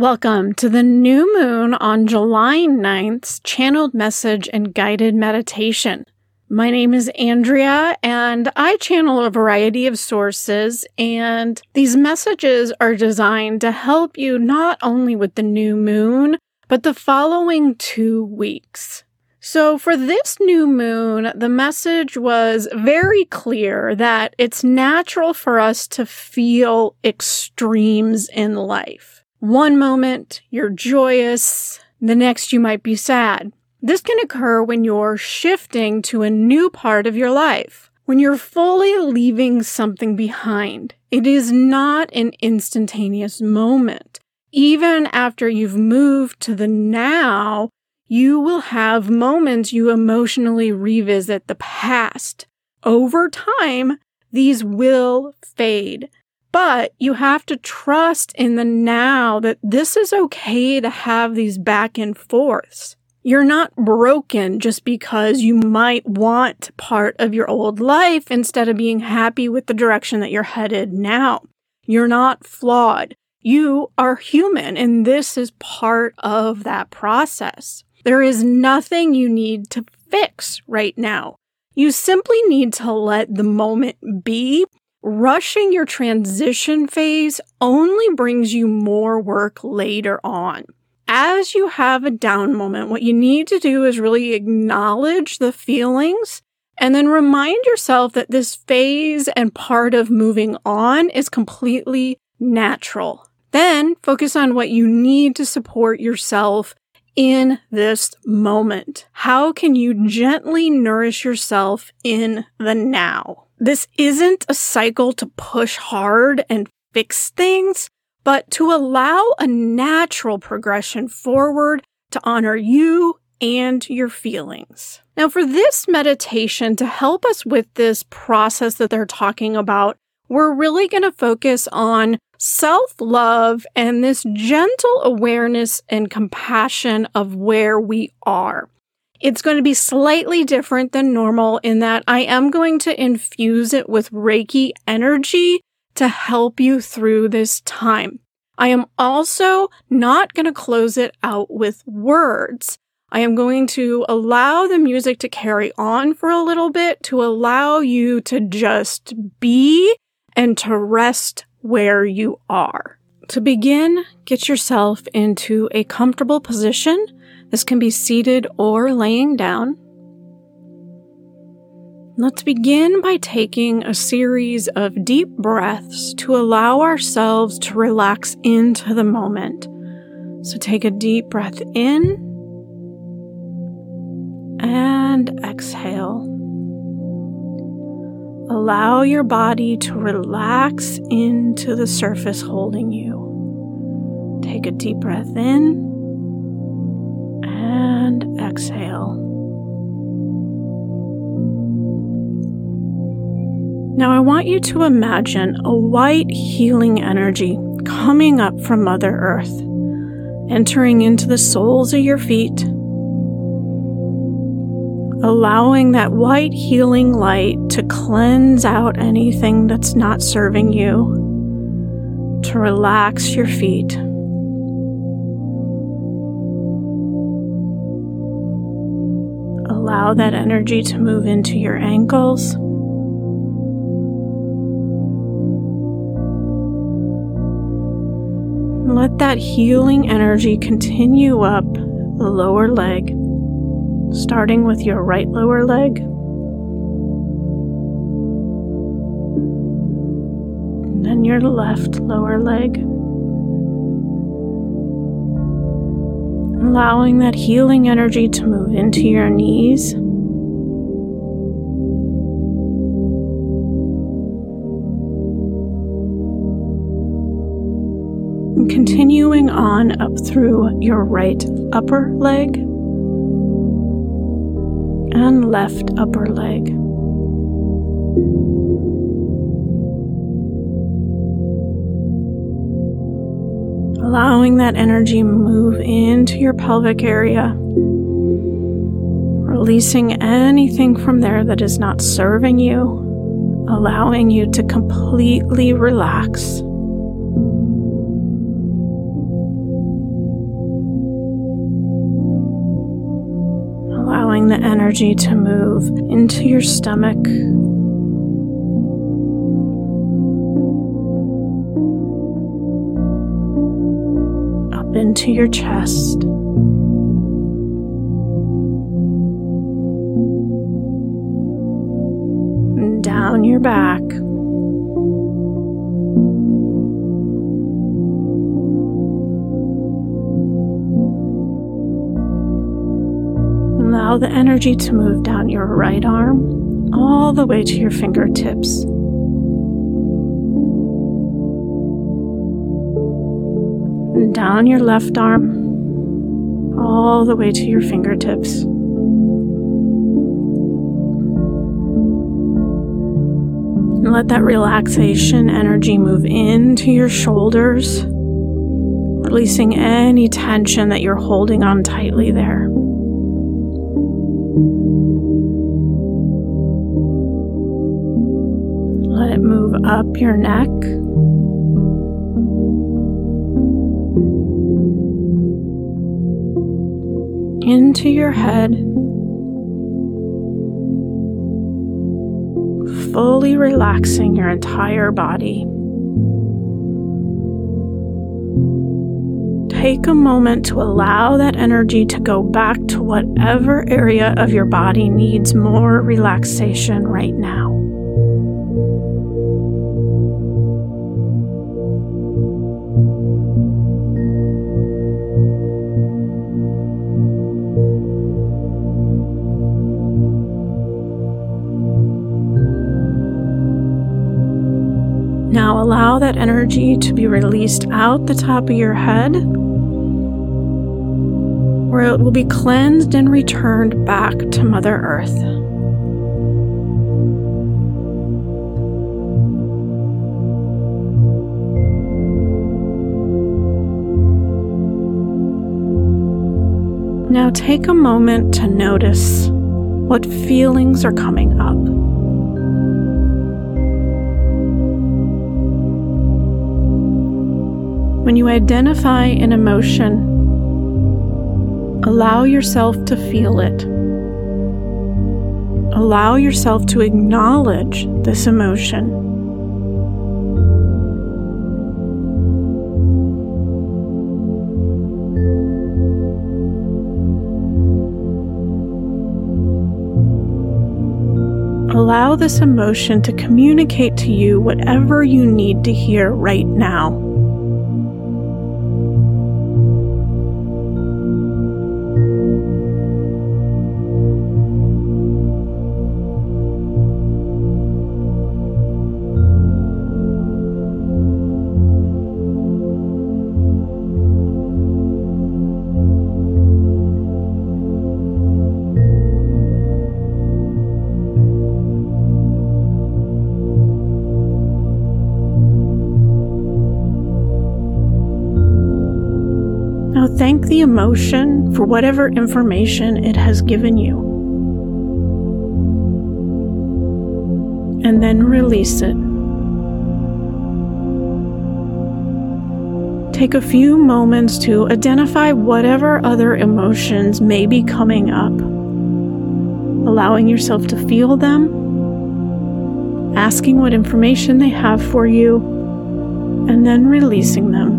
Welcome to the new moon on July 9th's channeled message and guided meditation. My name is Andrea, and I channel a variety of sources, and these messages are designed to help you not only with the new moon, but the following 2 weeks. So for this new moon, the message was very clear that it's natural for us to feel extremes in life. One moment, you're joyous. The next, you might be sad. This can occur when you're shifting to a new part of your life, when you're fully leaving something behind. It is not an instantaneous moment. Even after you've moved to the now, you will have moments you emotionally revisit the past. Over time, these will fade. But you have to trust in the now that this is okay to have these back and forths. You're not broken just because you might want part of your old life instead of being happy with the direction that you're headed now. You're not flawed. You are human, and this is part of that process. There is nothing you need to fix right now. You simply need to let the moment be. Rushing your transition phase only brings you more work later on. As you have a down moment, what you need to do is really acknowledge the feelings and then remind yourself that this phase and part of moving on is completely natural. Then focus on what you need to support yourself in this moment. How can you gently nourish yourself in the now? This isn't a cycle to push hard and fix things, but to allow a natural progression forward to honor you and your feelings. Now, for this meditation, to help us with this process that they're talking about, we're really going to focus on self-love and this gentle awareness and compassion of where we are. It's going to be slightly different than normal in that I am going to infuse it with Reiki energy to help you through this time. I am also not going to close it out with words. I am going to allow the music to carry on for a little bit to allow you to just be and to rest where you are. To begin, get yourself into a comfortable position. This can be seated or laying down. Let's begin by taking a series of deep breaths to allow ourselves to relax into the moment. So take a deep breath in and exhale. Allow your body to relax into the surface holding you. Take a deep breath in and exhale. Now I want you to imagine a white healing energy coming up from Mother Earth, entering into the soles of your feet, allowing that white healing light to cleanse out anything that's not serving you, to relax your feet. Allow that energy to move into your ankles. Let that healing energy continue up the lower leg, starting with your right lower leg, and then your left lower leg. Allowing that healing energy to move into your knees. And continuing on up through your right upper leg and left upper leg. Allowing that energy move into your pelvic area, releasing anything from there that is not serving you, allowing you to completely relax. the energy to move into your stomach, up into your chest, and down your back, allow the energy to move down your right arm all the way to your fingertips. And down your left arm all the way to your fingertips. And let that relaxation energy move into your shoulders, releasing any tension that you're holding on tightly there. Let it move up your neck, into your head, fully relaxing your entire body. Take a moment to allow that energy to go back to whatever area of your body needs more relaxation right now. Now allow that energy to be released out the top of your head, where it will be cleansed and returned back to Mother Earth. Now take a moment to notice what feelings are coming up. When you identify an emotion, allow yourself to feel it. Allow yourself to acknowledge this emotion. Allow this emotion to communicate to you whatever you need to hear right now. Now thank the emotion for whatever information it has given you. And then release it. Take a few moments to identify whatever other emotions may be coming up, allowing yourself to feel them, asking what information they have for you, and then releasing them.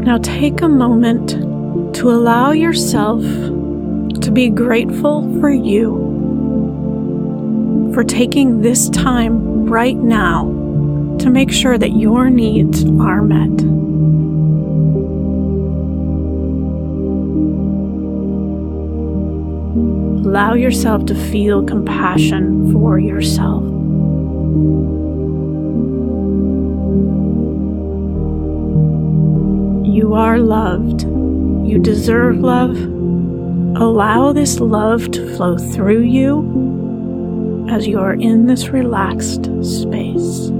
Now take a moment to allow yourself to be grateful for you, for taking this time right now to make sure that your needs are met. Allow yourself to feel compassion for yourself. You are loved. You deserve love. Allow this love to flow through you as you are in this relaxed space.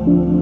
you.